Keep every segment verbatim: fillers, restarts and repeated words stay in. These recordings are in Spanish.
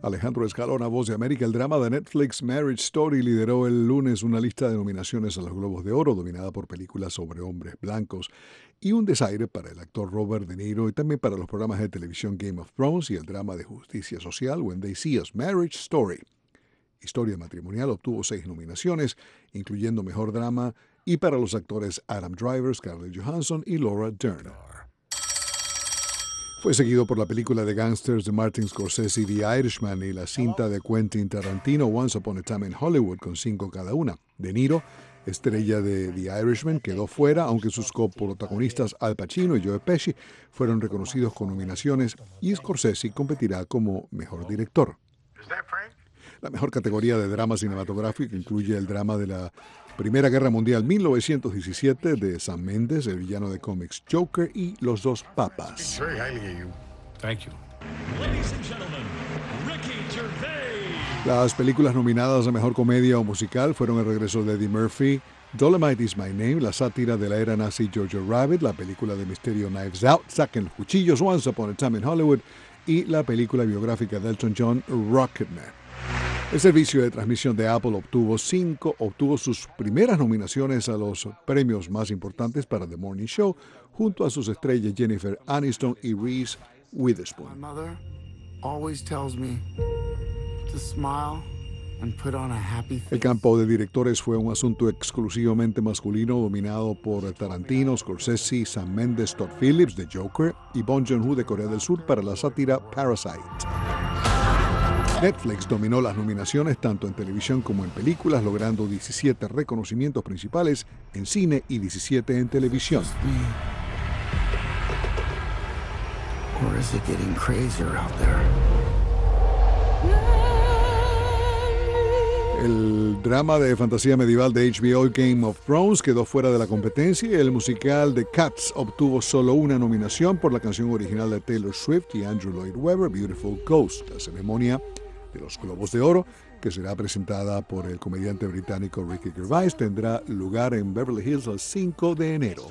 Alejandro Escalona, Voz de América. El drama de Netflix Marriage Story lideró el lunes una lista de nominaciones a los Globos de Oro, dominada por películas sobre hombres blancos, y un desaire para el actor Robert De Niro y también para los programas de televisión Game of Thrones y el drama de justicia social When They See Us. Marriage Story, historia matrimonial, obtuvo seis nominaciones, incluyendo Mejor Drama, y para los actores Adam Driver, Scarlett Johansson y Laura Dern. Fue seguido por la película de gangsters de Martin Scorsese, The Irishman, y la cinta de Quentin Tarantino, Once Upon a Time in Hollywood, con cinco cada una. De Niro, estrella de The Irishman, quedó fuera, aunque sus coprotagonistas Al Pacino y Joe Pesci fueron reconocidos con nominaciones, y Scorsese competirá como mejor director. La mejor categoría de drama cinematográfico incluye el drama de la Primera Guerra Mundial mil novecientos diecisiete de Sam Mendes, el villano de cómics Joker, y Los dos papas. Las películas nominadas a Mejor Comedia o Musical fueron El regreso de Eddie Murphy, Dolomite Is My Name, la sátira de la era nazi Jojo Rabbit, la película de misterio Knives Out, Saquen los cuchillos, Once Upon a Time in Hollywood, y la película biográfica de Elton John, Rocketman. El servicio de transmisión de Apple obtuvo cinco, obtuvo sus primeras nominaciones a los premios más importantes para The Morning Show, junto a sus estrellas Jennifer Aniston y Reese Witherspoon. El campo de directores fue un asunto exclusivamente masculino, dominado por Tarantino, Scorsese, Sam Mendes, Todd Phillips de Joker y Bong Joon-ho de Corea del Sur para la sátira Parasite. Netflix dominó las nominaciones tanto en televisión como en películas, logrando diecisiete reconocimientos principales en cine y diecisiete en televisión. El drama de fantasía medieval de H B O Game of Thrones quedó fuera de la competencia y el musical de Cats obtuvo solo una nominación por la canción original de Taylor Swift y Andrew Lloyd Webber, Beautiful Ghost. La ceremonia de los Globos de Oro, que será presentada por el comediante británico Ricky Gervais, tendrá lugar en Beverly Hills el cinco de enero.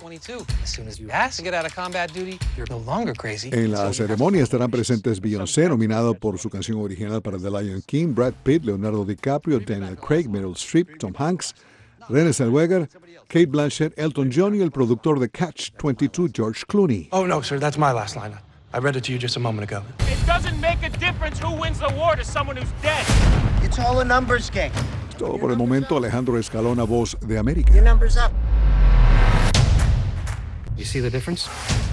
En la ceremonia estarán presentes Beyoncé, nominado por su canción original para The Lion King, Brad Pitt, Leonardo DiCaprio, Daniel Craig, Meryl Streep, Tom Hanks, Renée Zellweger, Kate Blanchett, Elton John y el productor de Catch veintidós, George Clooney. Oh no, sir, that's my last line. I read it to you just a moment ago. It doesn't make a difference who wins the war to someone who's dead. It's all a numbers game. Es todo por el momento. Alejandro Escalona, Voz de América. Your number's up. You see the difference?